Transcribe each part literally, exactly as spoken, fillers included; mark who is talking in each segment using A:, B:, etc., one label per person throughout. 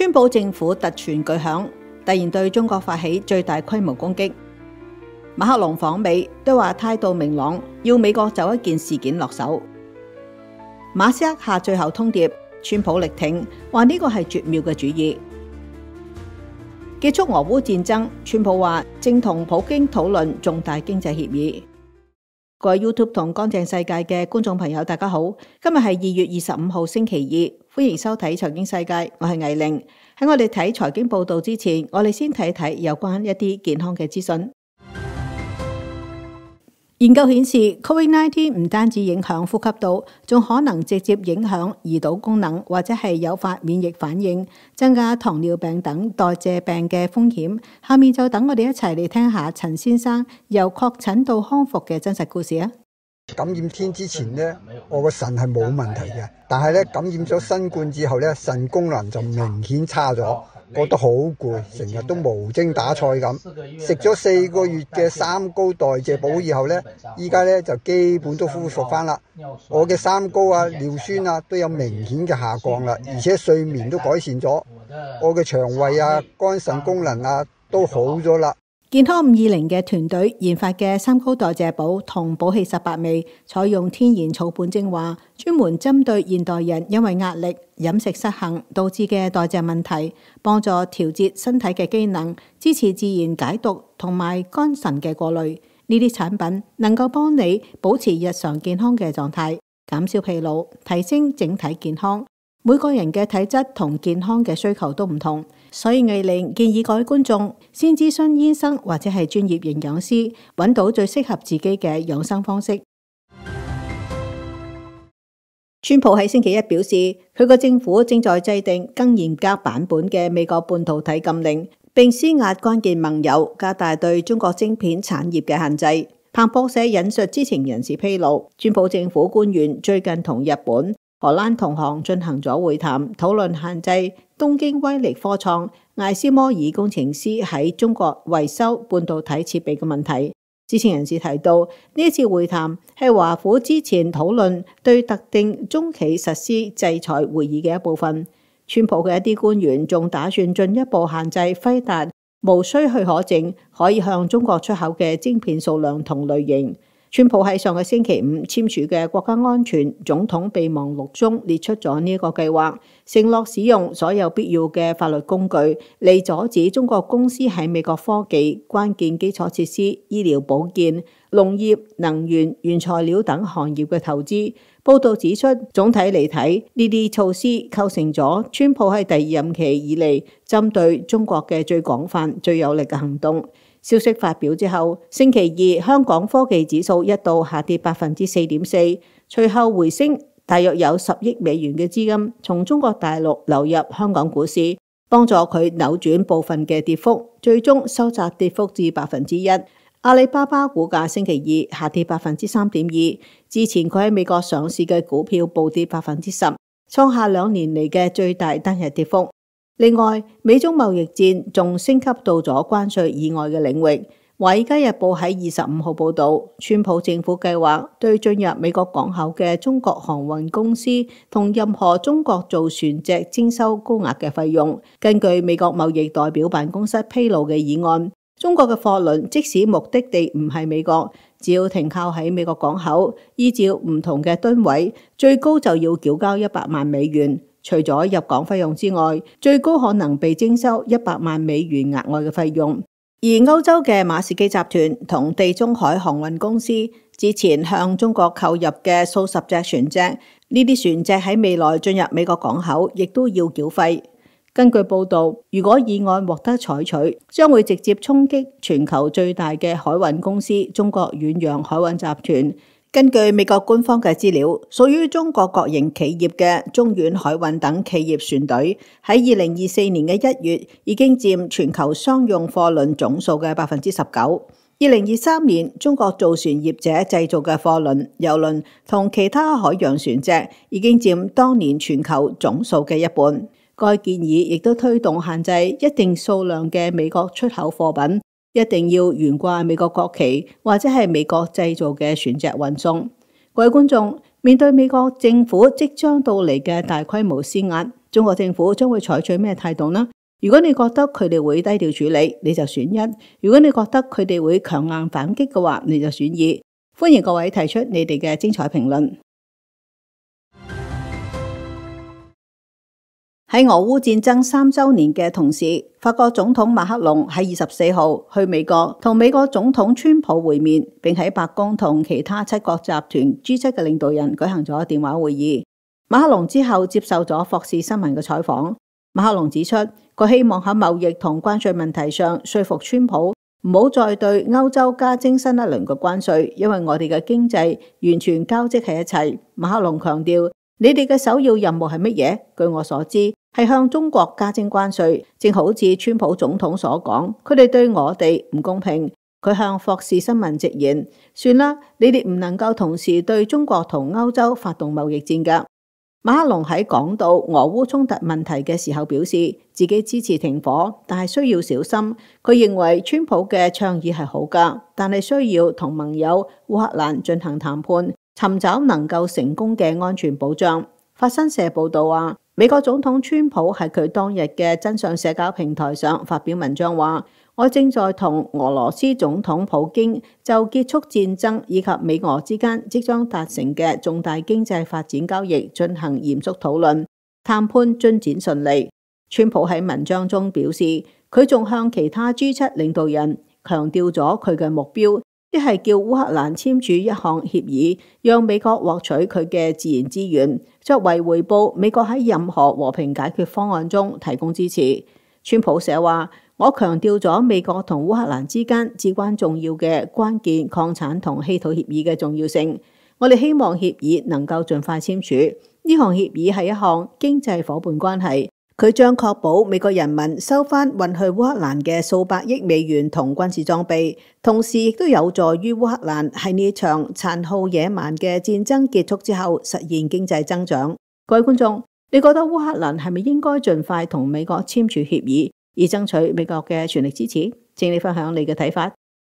A: 川普政府突傳巨響，突然對中國發起最大規模攻擊。馬克龍訪美都話態度明朗，要美國就一件事件落手。馬斯克下最後通牒，川普力挺，話呢個係絕妙嘅主意。結束俄烏戰爭，川普話正同普京討論重大經濟協議。各位 YouTube 同乾淨世界嘅觀眾朋友，大家好，今日係二月二十五號星期二，歡迎收睇財經世界，我係藝玲。喺我哋睇財經報道之前，我哋先睇睇有關一啲健康嘅資訊。研究顯示 ，Covid 十九 唔單止影響呼吸道，仲可能直接影響胰島功能，或者係誘發免疫反應，增加糖尿病等代謝病嘅風險。下面就等我哋一齊嚟聽下陳先生由確診到康復嘅真實故事啊！
B: 感染天之前呢，我個腎係冇問題嘅，但係咧感染咗新冠之後咧，腎功能就明顯差咗，覺得好攰，成日都無精打采咁。食咗四個月嘅三高代謝補以後咧，依家咧就基本都恢復翻啦。我嘅三高啊、尿酸啊都有明顯嘅下降啦，而且睡眠都改善咗，我嘅腸胃啊、肝腎功能啊都好咗啦。
A: 健康五二零嘅團隊研發嘅三高代謝補同補氣十八味，採用天然草本精華，專門針對現代人因為壓力、飲食失衡導致嘅代謝問題，幫助調節身體嘅機能，支持自然解毒同埋肝腎嘅過濾。呢啲產品能夠幫你保持日常健康嘅狀態，減少疲勞，提升整體健康。每個人嘅體質同健康嘅需求都唔同，所以藝玲建議各位觀眾先諮詢醫生或者係專業營養師，揾到最適合自己嘅養生方式。川普喺星期一表示，佢個政府正在制定更嚴格版本嘅美國半導體禁令，並施壓關鍵盟友，加大對中國晶片產業嘅限制。彭博社引述知情人士披露，川普政府官員最近同日本、荷蘭同行進行咗會談，討論限制東京威力科創艾斯摩爾工程師喺中國維修半導體設備嘅問題。知情人士提到，呢一次會談係華府之前討論對特定中企實施制裁會議嘅一部分。川普嘅一啲官員仲打算進一步限制輝達無需許可證可以向中國出口嘅晶片數量同類型。川普喺上個星期五簽署嘅國家安全總統備忘錄中列出咗呢一個計劃，承諾使用所有必要嘅法律工具嚟阻止中國公司喺美國科技、關鍵基礎設施、醫療保健、農業、能源、原材料等行業嘅投資。報道指出，總體嚟睇，呢啲措施構成咗川普喺第二任期以嚟針對中國嘅最廣泛、最有力嘅行動。消息發表之後，星期二香港科技指數一度下跌百分之四點四，隨後回升，大約有十億美元嘅資金從中國大陸流入香港股市，幫助佢扭轉部分嘅跌幅，最終收窄跌幅至百分之一。阿里巴巴股價星期二下跌百分之三點二，之前佢喺美國上市嘅股票暴跌百分之十，創下兩年嚟嘅最大單日跌幅。另外，美中貿易戰仲升級到咗關稅以外嘅領域。華爾街日報喺二十五號報道，川普政府計劃對進入美國港口嘅中國航運公司同任何中國造船隻徵收高額嘅費用。根據美國貿易代表辦公室披露嘅議案，中國嘅貨輪即使目的地唔係美國，只要停靠喺美國港口，依照唔同嘅噸位，最高就要繳交一百萬美元。除咗入港費用之外，最高可能被徵收一百萬美元額外嘅費用。而歐洲嘅馬士基集團同地中海航運公司之前向中國購入嘅數十隻船隻，呢啲船隻喺未來進入美國港口，亦都要繳費。根據報道，如果議案獲得採取，將會直接衝擊全球最大嘅海運公司中國遠洋海運集團。根據美國官方嘅資料，屬於中國國營企業嘅中遠海運等企業船隊喺二零二四年嘅一月已經佔全球商用貨輪總數嘅百分之十九。二零二三年，中國造船業者製造嘅貨輪、郵輪同其他海洋船隻已經佔當年全球總數嘅一半。該建議亦都推動限制一定數量嘅美國出口貨品一定要懸掛美國國旗或者係美國製造嘅船隻運送。各位觀眾，面對美國政府即將到嚟嘅大規模施壓， 中國政府將會採取咩態度呢？如果你覺得佢哋會低調處理，你就選一；如果你覺得佢哋會強硬反擊嘅話，你就選二。歡迎各位提出你哋嘅精彩評論。喺俄烏戰爭三週年嘅同時，法國總統馬克龍喺二十四號去美國同美國總統川普會面，並喺白宮同其他七國集團 G 七 嘅領導人舉行咗電話會議。馬克龍之後接受咗霍士新聞嘅採訪。馬克龍指出，佢希望喺貿易同關稅問題上說服川普唔好再對歐洲加徵新一輪嘅關稅，因為我哋嘅經濟完全交織喺一齊。馬克龍強調，你哋嘅首要任務係乜嘢？據我所知，係向中國加徵關稅，正好似川普總統所講，佢哋對我哋唔公平。佢向霍士新聞直言，算啦，你哋唔能夠同時對中國同歐洲發動貿易戰㗎。馬克龍喺講到俄烏衝突問題嘅時候表示，自己支持停火，但係需要小心。佢認為川普嘅倡議係好㗎，但係需要同盟友烏克蘭進行談判，尋找能夠成功嘅安全保障。法新社報道話，美國總統川普喺佢當日嘅真相社交平台上發表文章話，我正在同俄羅斯總統普京就結束戰爭以及美俄之間即將達成嘅重大經濟發展交易進行嚴肅討論，談判進展順利。川普喺文章中表示，佢仲向其他 G 七 領導人強調咗佢嘅目標，即係叫烏克蘭簽署一項協議，讓美國獲取佢嘅自然資源，作為回報，美國喺任何和平解決方案中提供支持。川普寫話，我強調咗美國同烏克蘭之間至關重要嘅關鍵礦產同稀土協議嘅重要性。我哋希望協議能夠盡快簽署。呢項協議係一項經濟夥伴關係，佢將確保美國人民收返運去烏克蘭嘅數百億美元同軍事裝備，同時亦都有助於烏克蘭喺呢場殘酷野蠻嘅戰爭結束之後實現經濟增長。各位觀眾，你覺得烏克蘭係咪應該盡快同美國簽署協議，以爭取美國嘅全力支持？請你分享你嘅睇法。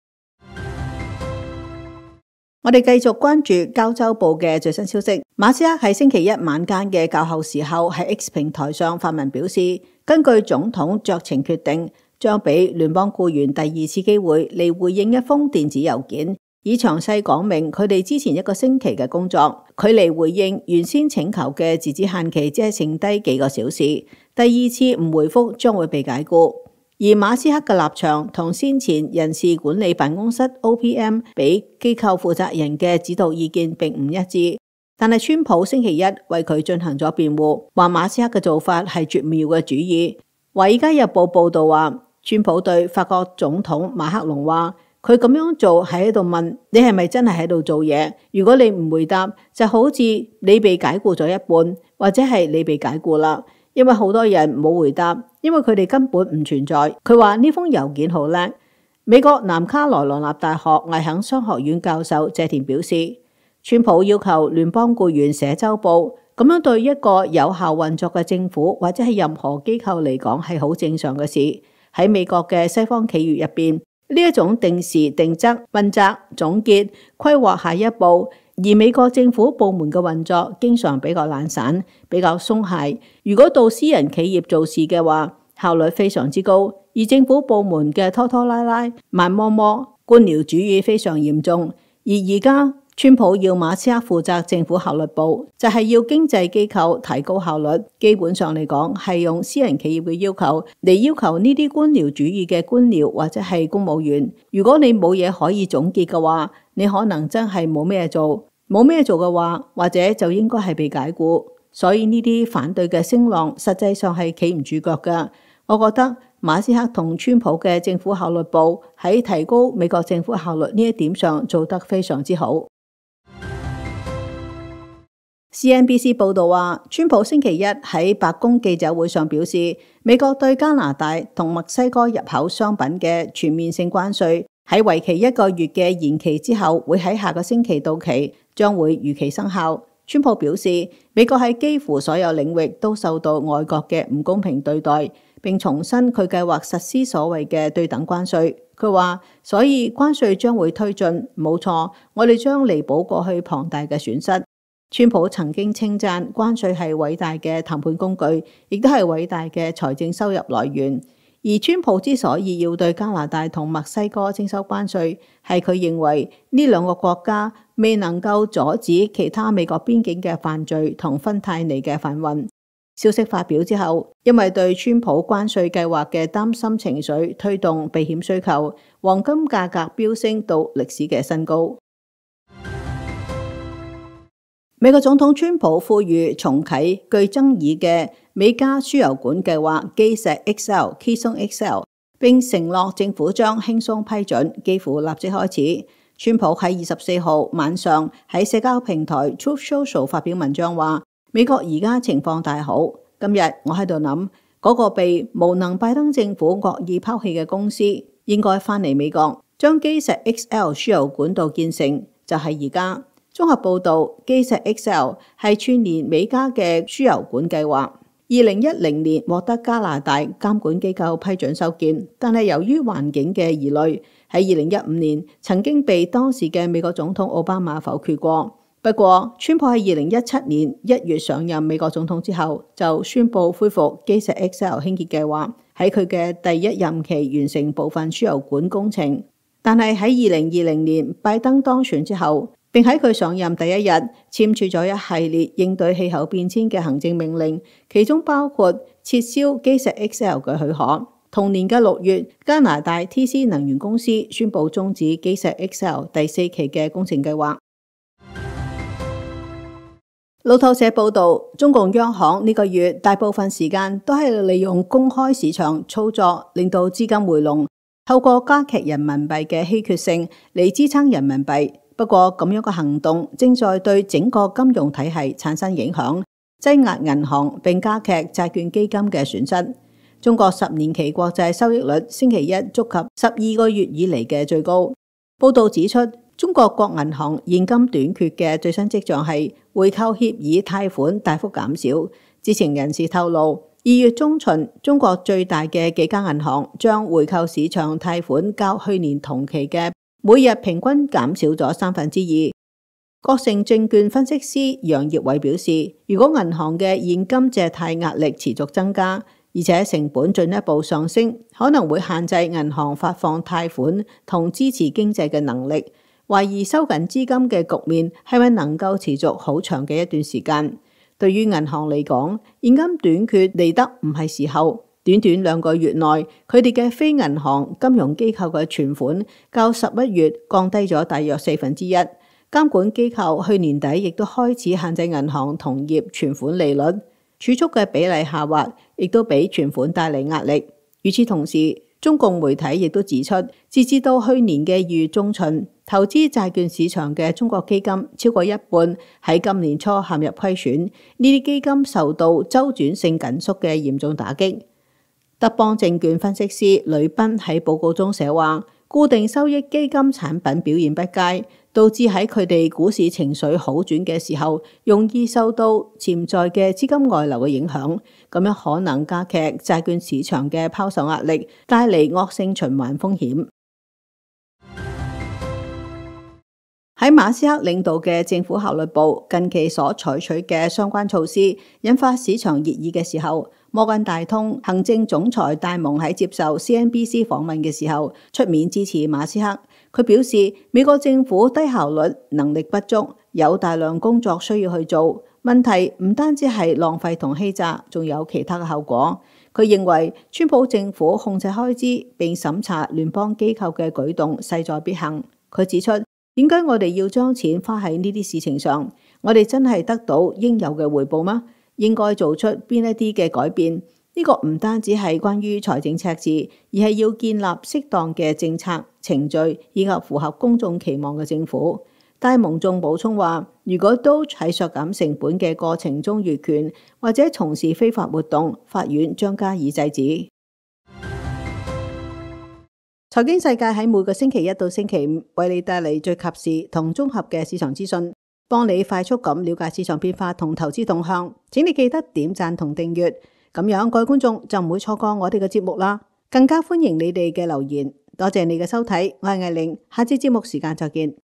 A: 我哋繼續關注交周報嘅最新消息。馬斯克喺星期一晚間嘅較後時候喺 X 平台上發文表示，根據總統酌情決定，將俾聯邦僱員第二次機會嚟回應一封電子郵件，以詳細講明佢哋之前一個星期嘅工作。距離回應原先請求嘅截止限期只係剩低幾個小時，第二次唔回覆將會被解僱。而馬斯克嘅立場同先前人事管理辦公室 O P M 俾機構負責人嘅指導意見並唔一致，但係川普星期一為佢進行咗辯護，話馬斯克嘅做法係絕妙嘅主意。華爾街日報報道話，川普對法國總統馬克龍話，佢咁樣做係喺度問你係咪真係喺度做嘢？如果你唔回答，就好似你被解僱咗一半，或者係你被解僱啦。因為好多人冇回答，因為佢哋根本唔存在。佢話呢封郵件好叻。美國南卡羅來納大學魏肯商學院教授謝田表示，川普要求聯邦僱員寫週報，咁樣對一個有效運作嘅政府或者係任何機構嚟講係好正常嘅事。喺美國嘅西方企業入邊，呢一種定時定則、問責、總結、規劃下一步。而美國政府部門嘅運作經常比較懶散，比較鬆懈。如果到私人企業做事嘅話，效率非常之高。而政府部門嘅拖拖拉拉、慢摸摸、官僚主義非常嚴重。而而家川普要馬斯克負責政府效率部，就係要經濟機構提高效率。基本上嚟講，係用私人企業嘅要求嚟要求呢啲官僚主義嘅官僚或者係公務員。如果你冇嘢可以總結嘅話，你可能真係冇咩做。冇咩做嘅話，或者就應該係被解僱。所以呢啲反對嘅聲浪實際上係企唔住腳㗎。我覺得馬斯克同川普嘅政府效率部喺提高美國政府效率呢一點上做得非常之好。C N B C 報道話，川普星期一喺白宮記者會上表示，美國對加拿大同墨西哥入口商品嘅全面性關稅喺為期一個月嘅延期之後，會喺下個星期到期，將會如期生效。川普表示，美國喺幾乎所有領域都受到外國嘅唔公平對待，並重申佢計劃實施所謂嘅對等關稅。佢話，所以關稅將會推進，冇錯，我哋將彌補過去龐大嘅損失。 川普曾經稱讚關稅係偉大嘅談判工具，亦都係偉大嘅財政收入來源。而川普之所以要對加拿大同墨西哥徵收關稅，係佢認為呢兩個國家未能夠阻止其他美國邊境嘅犯罪同芬太尼嘅販運。消息發表之後，因為對川普關稅計劃嘅擔心情緒推動避險需求，黃金價格飆升到歷史嘅新高。美國總統川普呼籲重啟具爭議嘅美加輸油管計劃基石 X L、Keystone X L， 並承諾政府將輕鬆批准，幾乎立即開始。川普喺二十四號晚上喺社交平台 Truth Social 發表文章話：美國而家情況大好。今日我喺度諗，嗰個被無能拜登政府惡意拋棄嘅公司，應該翻嚟美國，將基石 X L 輸油管道建成，就係而家。綜合報導，基石 X L 係串聯美加嘅輸油管計劃，二零一零年獲得加拿大監管機構批准修建，但係由於環境嘅疑慮，喺二零一五年曾經被當時嘅美國總統奧巴馬否決過。不過，川普喺二零一七年一月上任美國總統之後，就宣布恢復基石 X L 興建計劃，喺佢嘅第一任期完成部分輸油管工程。但係喺二零二零年拜登當選之後，並喺佢上任第一日簽署咗一系列應對氣候變遷嘅行政命令，其中包括撤銷基石 X L 嘅許可。同年嘅六月，加拿大 T C 能源公司宣布終止基石 X L 第四期嘅工程計劃。路透社報道，中共央行呢個月大部分時間都係利用公開市場操作，令到資金回籠，透過加劇人民幣嘅稀缺性嚟支撐人民幣。不過咁樣嘅行動正在對整個金融體系產生影響，擠壓銀行並加劇債券基金嘅損失。中國十年期國債收益率星期一觸及十二個月以嚟嘅最高。報道指出，中國各銀行現金短缺嘅最新跡象係回購協議貸款大幅減少。知情人士透露，二月中旬，中國最大嘅幾家銀行將回購市場貸款較去年同期嘅每日平均減少咗三分之二。國盛證券分析師楊業偉表示，如果銀行嘅現金借貸壓力持續增加，而且成本進一步上升，可能會限制銀行發放貸款同支持經濟嘅能力。懷疑收緊資金嘅局面係咪能夠持續好長嘅一段時間？對於銀行嚟講，現金短缺嚟得唔係時候。短短兩個月內，佢哋嘅非銀行金融機構嘅存款較十一月降低咗大約四分之一。監管機構去年底亦都開始限制銀行同業存款利率，儲蓄嘅比例下滑，亦都俾存款帶嚟壓力。與此同時，中共媒體亦都指出，截至到去年嘅二月中旬，投資債券市場嘅中國基金超過一半喺今年初陷入虧損，呢啲基金受到周轉性緊縮嘅嚴重打擊。德邦證券分析師呂斌喺報告中寫話，固定收益基金產品表現不佳，導致喺佢哋股市情緒好轉嘅時候，容易受到潛在嘅資金外流嘅影響，咁樣可能加劇債券市場嘅拋售壓力，帶嚟惡性循環風險。喺馬斯克領導嘅政府效率部近期所採取嘅相關措施，引發市場熱議嘅時候，摩根大通行政總裁戴蒙喺接受 C N B C 訪問嘅時候，出面支持馬斯克。佢表示，美國政府低效率、能力不足，有大量工作需要去做。問題唔單止係浪費同欺詐，仲有其他嘅後果。佢認為，川普政府控制開支並審查聯邦機構嘅舉動勢在必行。佢指出，點解我哋要將錢花喺呢啲事情上？我哋真係得到應有嘅回報嗎？應該做出邊一啲嘅改變？呢個唔單止係關於財政赤字，而係要建立適當嘅政策程序以及符合公眾期望嘅政府。戴蒙仲補充話，如果都喺削減成本嘅過程中越權或者從事非法活動，法院將加以制止。財經世界喺每個星期一到星期五為你帶嚟最及時同綜合嘅市場資訊，幫你快速咁了解市場變化同投資動向。請你記得點讚同訂閱，咁樣各位觀眾就唔會錯過我哋嘅節目啦。更加歡迎你哋嘅留言。多謝你嘅收睇，我係艾玲，下次節目時間再見。